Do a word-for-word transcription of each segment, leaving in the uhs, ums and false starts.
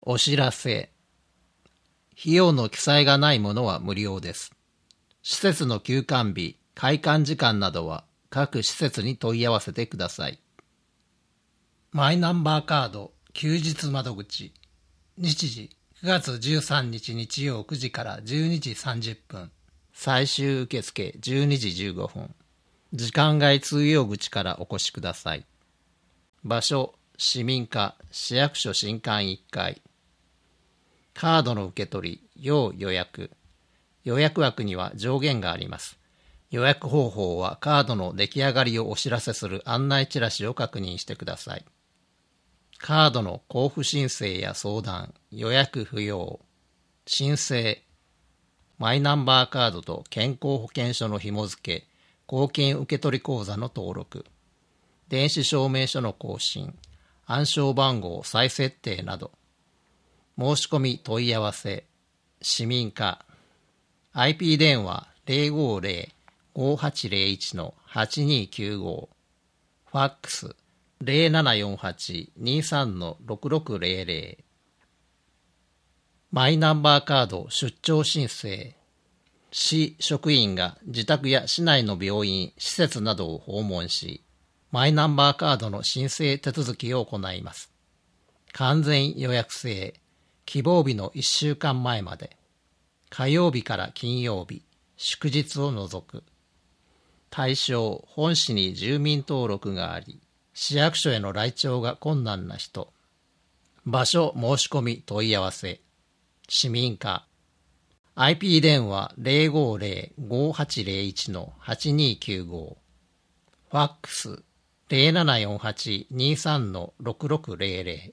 お知らせ。費用の記載がないものは無料です。施設の休館日、開館時間などは各施設に問い合わせてください。マイナンバーカード休日窓口。日時くがつじゅうさんにち日曜くじからじゅうにじさんじゅっぷん。最終受付じゅうにじじゅうごふん。時間外通用口からお越しください。場所、市民課、市役所新館いっかい。カードの受け取り、要予約。予約枠には上限があります。予約方法はカードの出来上がりをお知らせする案内チラシを確認してください。カードの交付申請や相談、予約不要、申請、マイナンバーカードと健康保険証の紐付け、公金受取口座の登録、電子証明書の更新、暗証番号再設定など、申し込み問い合わせ、市民課、アイピー 電話 ゼロごゼロ ごはちゼロいち はちにきゅうご、ファックスゼロななよんはち にさん ろくろくゼロゼロ、マイナンバーカード出張申請、市職員が自宅や市内の病院、施設などを訪問し、マイナンバーカードの申請手続きを行います。完全予約制、希望日のいっしゅうかんまえまで、火曜日から金曜日、祝日を除く。対象、本市に住民登録があり、市役所への来庁が困難な人。場所、申し込み、問い合わせ。市民課。アイピー 電話 ゼロごゼロ ごはちゼロいち はちにきゅうご。ファックスゼロななよんはち にさん ろくろくゼロゼロ。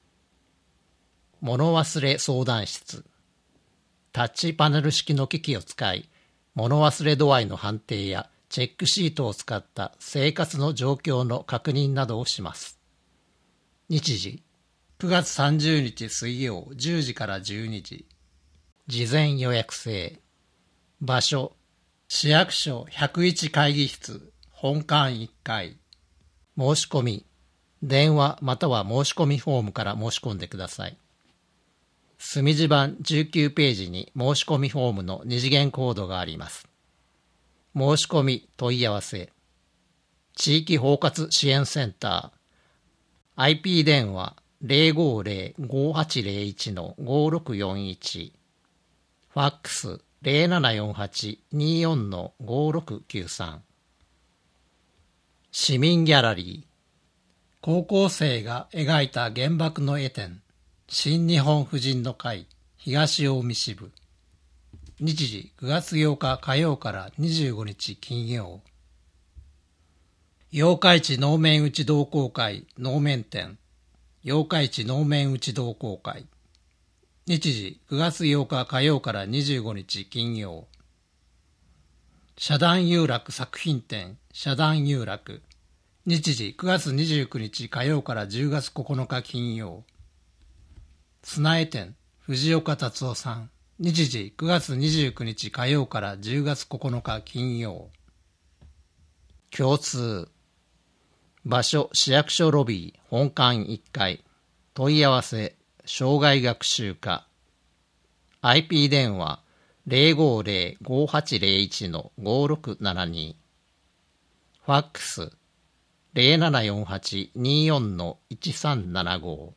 物忘れ相談室。タッチパネル式の機器を使い、物忘れ度合いの判定やチェックシートを使った生活の状況の確認などをします。日時、くがつさんじゅうにち水曜じゅうじからじゅうにじ。事前予約制。場所、市役所ひゃくいち会議室、本館いっかい。申し込み、電話または申し込みフォームから申し込んでください。墨字版じゅうきゅうページに申し込みフォームの二次元コードがあります。申し込み問い合わせ。地域包括支援センター。アイピー 電話 ゼロごゼロ ごはちゼロいち ごろくよんいち。ファックスゼロななよんはち によん ごろくきゅうさん。市民ギャラリー。高校生が描いた原爆の絵展。新日本婦人の会東近江支部。日時くがつようか火曜からにじゅうごにち金曜。八日市能面打同好会能面展。八日市能面打同好会。日時くがつようか火曜からにじゅうごにち金曜。社団遊楽作品展社団遊楽。日時くがつにじゅうくにち火曜からじゅうがつここのか金曜。砂絵展藤岡達夫さん。日時くがつにじゅうくにち火曜からじゅうがつここのか金曜。共通。場所市役所ロビー本館いっかい。問い合わせ障害学習課。アイピー 電話 ゼロごゼロ ごはちゼロいち ごろくななに。ファックスゼロななよんはち によん いちさんななご。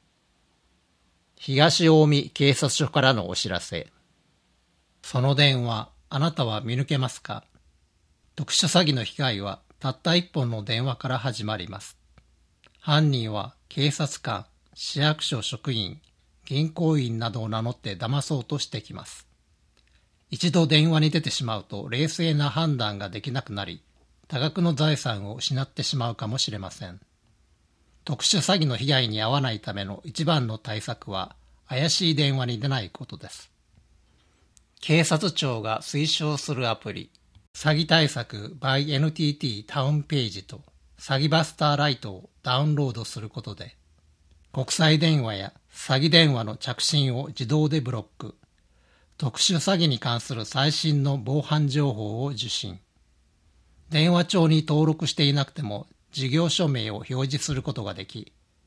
東近江警察署からのお知らせ。その電話、あなたは見抜けますか？特殊詐欺の被害はたった一本の電話から始まります。犯人は警察官、市役所職員、銀行員などを名乗って騙そうとしてきます。一度電話に出てしまうと冷静な判断ができなくなり、多額の財産を失ってしまうかもしれません。特殊詐欺の被害に遭わないための一番の対策は、怪しい電話に出ないことです。警察庁が推奨するアプリ、詐欺対策 by エヌティーティー タウンページと詐欺バスターライトをダウンロードすることで、国際電話や詐欺電話の着信を自動でブロック、特殊詐欺に関する最新の防犯情報を受信。電話帳に登録していなくても事業所名を表示することができ、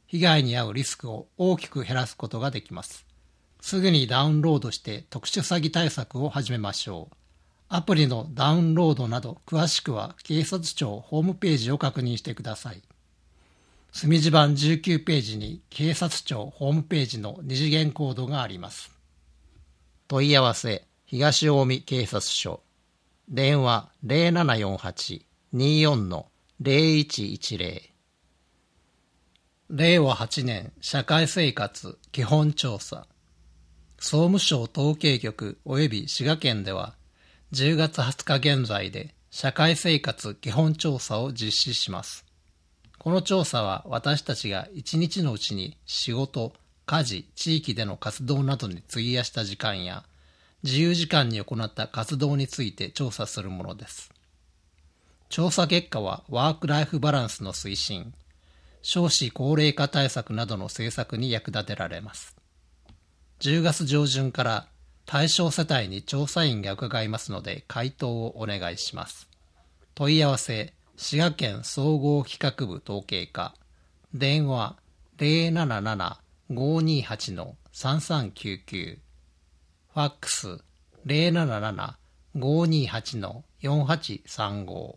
被害に遭うリスクを大きく減らすことができます。すぐにダウンロードして特殊詐欺対策を始めましょう。アプリのダウンロードなど詳しくは警察庁ホームページを確認してください。墨字版じゅうきゅうページに警察庁ホームページの二次元コードがあります。問い合わせ東近江警察署、電話 ゼロななよんはち にーよん ゼロいちいちゼロ。れいわはちねん社会生活基本調査。総務省統計局及び滋賀県ではじゅうがつはつか現在で社会生活基本調査を実施します。この調査は私たちが一日のうちに仕事、家事、地域での活動などに費やした時間や自由時間に行った活動について調査するものです。調査結果はワークライフバランスの推進、少子高齢化対策などの政策に役立てられます。じゅうがつ上旬から対象世帯に調査員が伺いますので回答をお願いします。問い合わせ滋賀県総合企画部統計課、電話 ゼロなななな ごーにーはち さんさんきゅうきゅう、ファックス ゼロなななな ごーにーはち よんはちさんご。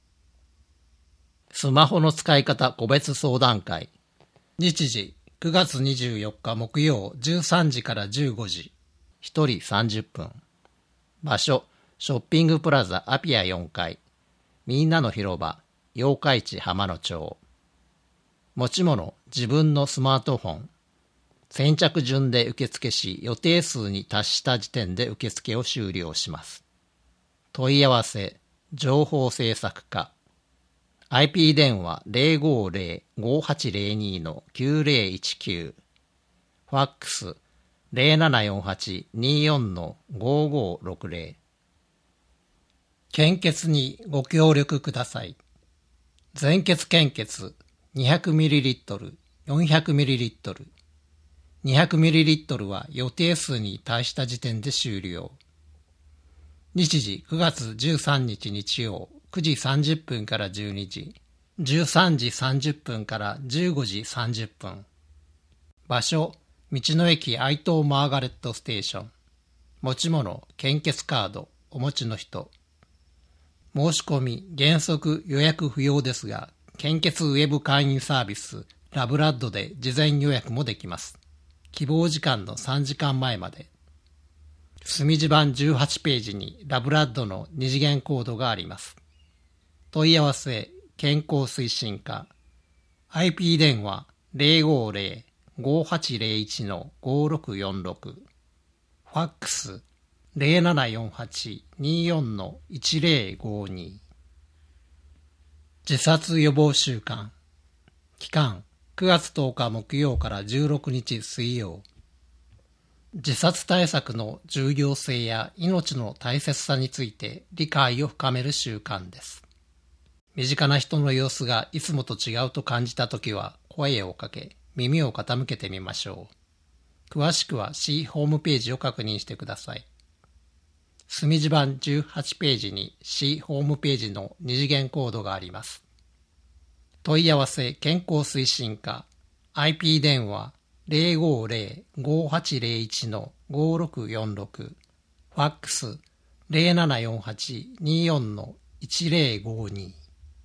スマホの使い方個別相談会。日時くがつにじゅうよっか木曜じゅうさんじからじゅうごじ、ひとりさんじゅっぷん。場所ショッピングプラザアピアよんかい、みんなの広場八日市浜野町。持ち物自分のスマートフォン。先着順で受付し予定数に達した時点で受付を終了します。問い合わせ情報制作課、アイピー 電話 ゼロごゼロ ごはちゼロに きゅうゼロいちきゅう、ファックス ゼロななよんはち にーよん ごーごーろくゼロ。献血にご協力ください。全血献血 にひゃくミリリットル、よんひゃくミリリットル。にひゃくミリリットル は予定数に達した時点で終了。日時くがつじゅうさんにち日曜くじさんじゅっぷんからじゅうにじ、じゅうさんじさんじゅっぷんからじゅうごじさんじゅっぷん。場所道の駅愛東マーガレットステーション。持ち物献血カードお持ちの人。申し込み原則予約不要ですが、献血ウェブ会員サービスラブラッドで事前予約もできます。希望時間のさんじかんまえまで。墨字版じゅうはちページにラブラッドの二次元コードがあります。問い合わせ健康推進課、アイピー 電話 ゼロごゼロ ごはちゼロいち ごろくよんろく、ファックス ゼロななよんはち にーよん いちゼロごに。自殺予防週間。期間くがつとおか木曜からじゅうろくにち水曜。自殺対策の重要性や命の大切さについて理解を深める週間です。身近な人の様子がいつもと違うと感じたときは声をかけ、耳を傾けてみましょう。詳しくは市ホームページを確認してください。墨字版じゅうはちページに市ホームページの二次元コードがあります。問い合わせ健康推進課、アイピー 電話ゼロごゼロ ごはちゼロいち ごろくよんろく、ファックス ゼロななよんはち にーよん いちゼロごに。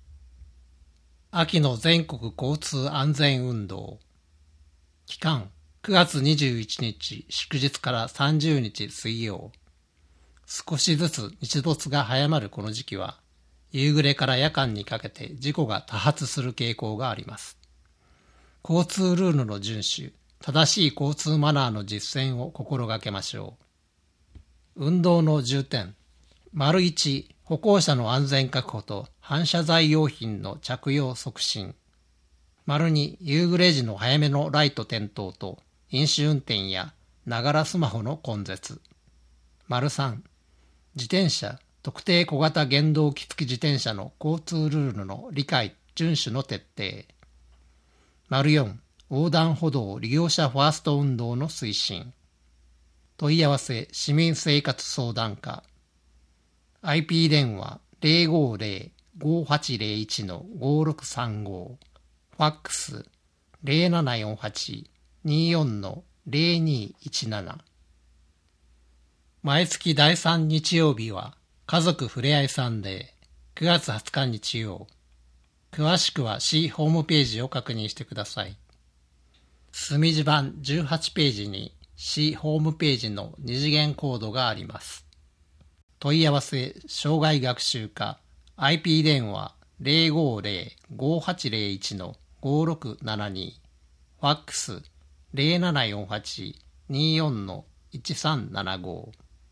秋の全国交通安全運動。期間くがつにじゅういちにち祝日からさんじゅうにち水曜。少しずつ日没が早まるこの時期は、夕暮れから夜間にかけて事故が多発する傾向があります。交通ルールの遵守、正しい交通マナーの実践を心がけましょう。運動の重点。丸いち、歩行者の安全確保と反射材用品の着用促進。丸に、夕暮れ時の早めのライト点灯と飲酒運転やながらスマホの根絶。丸さん、自転車、特定小型原動機付き自転車の交通ルールの理解、遵守の徹底。丸よん、横断歩道利用者ファースト運動の推進。問い合わせ市民生活相談課、アイピー 電話ゼロごゼロ ごはちゼロいち ごろくさんご、ファックスゼロななよんはち にーよん ゼロにいちなな。毎月だいさん日曜日は家族ふれあいサンデー、くがつはつか日曜。詳しくは市ホームページを確認してください。墨字版じゅうはちページに市ホームページの二次元コードがあります。問い合わせ障害学習課 アイピー 電話 ゼロごゼロ ごはちゼロいち ごろくななに、ファックス ゼロななよんはち にーよん いちさんななご。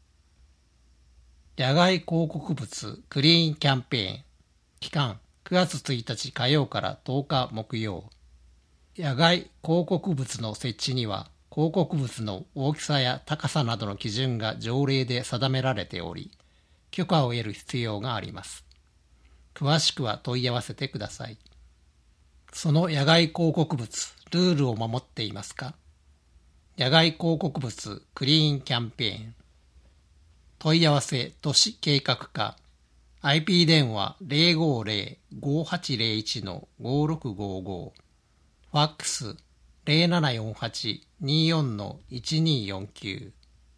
野外広告物クリーンキャンペーン期間くがつついたち火曜からとおか木曜。野外広告物の設置には広告物の大きさや高さなどの基準が条例で定められており、許可を得る必要があります。詳しくは問い合わせてください。その野外広告物、ルールを守っていますか？野外広告物クリーンキャンペーン。問い合わせ都市計画課 アイピー 電話 ゼロごゼロ ごはちゼロいち ごろくごご、ファックス ゼロななよんはち にーよん いちによんきゅう。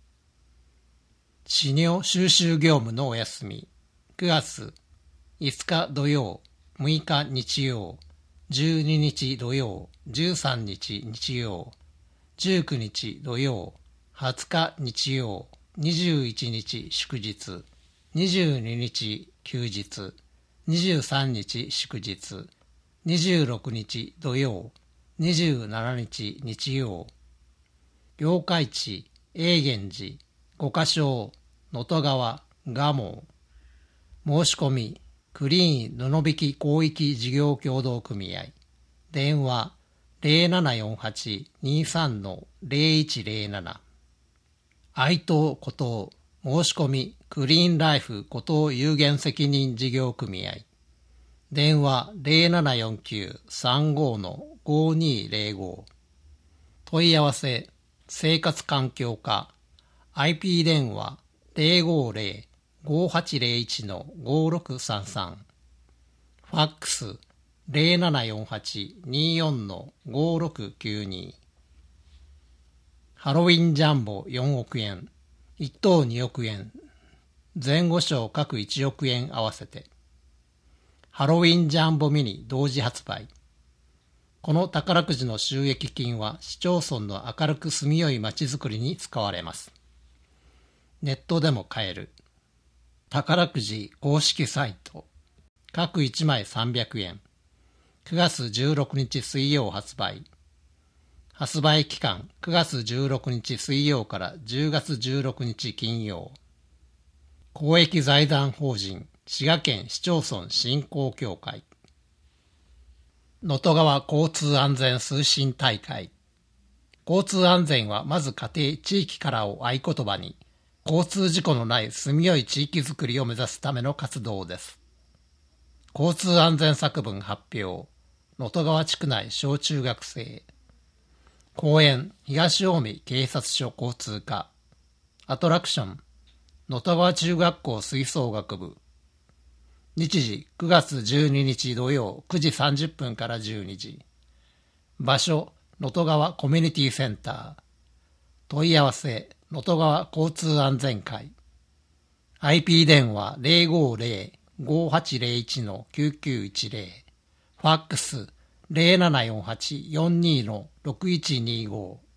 資料収集業務のお休みくがついつか土曜、むいか日曜、じゅうににち土曜、じゅうさんにち日曜、じゅうくにち土曜、はつか日曜、にじゅういちにち祝日、にじゅうににち休日、にじゅうさんにち祝日、にじゅうろくにち土曜、にじゅうしちにち日曜。八日市、永源寺、五箇所、能登川、蒲生。申し込み、クリーン布引広域事業協同組合。電話、ゼロななよんはち にーさん ゼロいちゼロなな。愛東孤島、申し込み、クリーンライフ孤島有限責任事業組合。電話、ゼロななよんきゅう さんご ごにゼロご。問い合わせ、生活環境課、アイピー 電話、ゼロごゼロ ごはちゼロいち ごろくさんさん。ファックス、ゼロななよんはち にーよん ごろくきゅうに。ハロウィンジャンボよんおくえん、いっ等におくえん、前後賞各いちおくえん合わせて。ハロウィンジャンボミニ同時発売。この宝くじの収益金は市町村の明るく住みよい街づくりに使われます。ネットでも買える。宝くじ公式サイト。各いちまいさんびゃくえん。くがつじゅうろくにち水曜発売。発売期間くがつじゅうろくにち水曜からじゅうがつじゅうろくにち金曜。公益財団法人滋賀県市町村振興協会。能登川交通安全推進大会。交通安全はまず家庭・地域からを合言葉に、交通事故のない住みよい地域づくりを目指すための活動です。交通安全作文発表。能登川地区内小中学生。公園、東近江警察署交通課。アトラクション、能登川中学校吹奏楽部。日時くがつじゅうににち土曜くじさんじゅっぷんからじゅうにじ。場所、能登川コミュニティセンター。問い合わせ、能登川交通安全会。アイピー 電話 ゼロごゼロ ごはちゼロいち きゅうきゅういちゼロ。ファックスゼロななよんはち よんにー ろくいちにご。